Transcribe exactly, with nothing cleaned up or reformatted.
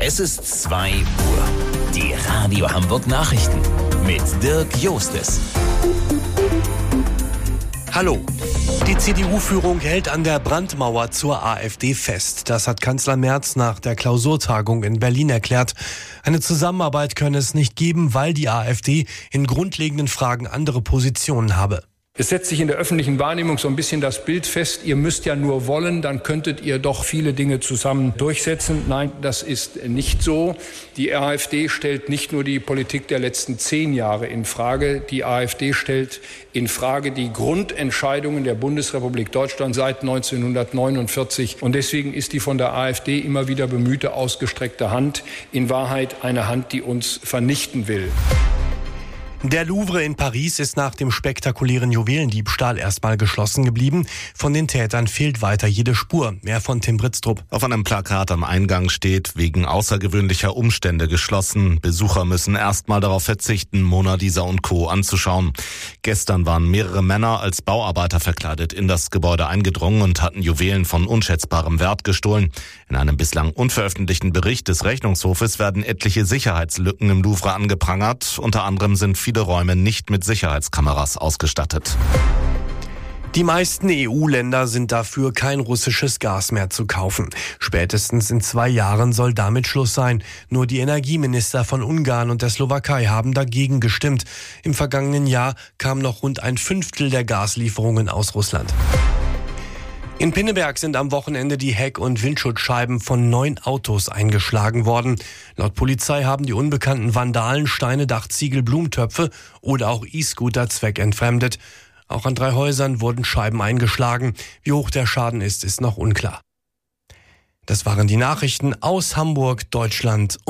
Es ist zwei Uhr. Die Radio Hamburg Nachrichten mit Dirk Jostes. Hallo. Die C D U-Führung hält an der Brandmauer zur AfD fest. Das hat Kanzler Merz nach der Klausurtagung in Berlin erklärt. Eine Zusammenarbeit könne es nicht geben, weil die AfD in grundlegenden Fragen andere Positionen habe. Es setzt sich in der öffentlichen Wahrnehmung so ein bisschen das Bild fest, ihr müsst ja nur wollen, dann könntet ihr doch viele Dinge zusammen durchsetzen. Nein, das ist nicht so. Die AfD stellt nicht nur die Politik der letzten zehn Jahre in Frage. Die AfD stellt in Frage die Grundentscheidungen der Bundesrepublik Deutschland seit neunzehnhundertneunundvierzig. Und deswegen ist die von der AfD immer wieder bemühte ausgestreckte Hand in Wahrheit eine Hand, die uns vernichten will. Der Louvre in Paris ist nach dem spektakulären Juwelendiebstahl erstmal geschlossen geblieben. Von den Tätern fehlt weiter jede Spur. Mehr von Tim Britztrup. Auf einem Plakat am Eingang steht, wegen außergewöhnlicher Umstände geschlossen. Besucher müssen erstmal darauf verzichten, Mona Lisa und Co. anzuschauen. Gestern waren mehrere Männer als Bauarbeiter verkleidet in das Gebäude eingedrungen und hatten Juwelen von unschätzbarem Wert gestohlen. In einem bislang unveröffentlichten Bericht des Rechnungshofes werden etliche Sicherheitslücken im Louvre angeprangert. Unter anderem sind viele Räume nicht mit Sicherheitskameras ausgestattet. Die meisten E U-Länder sind dafür, kein russisches Gas mehr zu kaufen. Spätestens in zwei Jahren soll damit Schluss sein. Nur die Energieminister von Ungarn und der Slowakei haben dagegen gestimmt. Im vergangenen Jahr kam noch rund ein Fünftel der Gaslieferungen aus Russland. In Pinneberg sind am Wochenende die Heck- und Windschutzscheiben von neun Autos eingeschlagen worden. Laut Polizei haben die unbekannten Vandalen Steine, Dachziegel, Blumentöpfe oder auch E-Scooter zweckentfremdet. Auch an drei Häusern wurden Scheiben eingeschlagen. Wie hoch der Schaden ist, ist noch unklar. Das waren die Nachrichten aus Hamburg, Deutschland.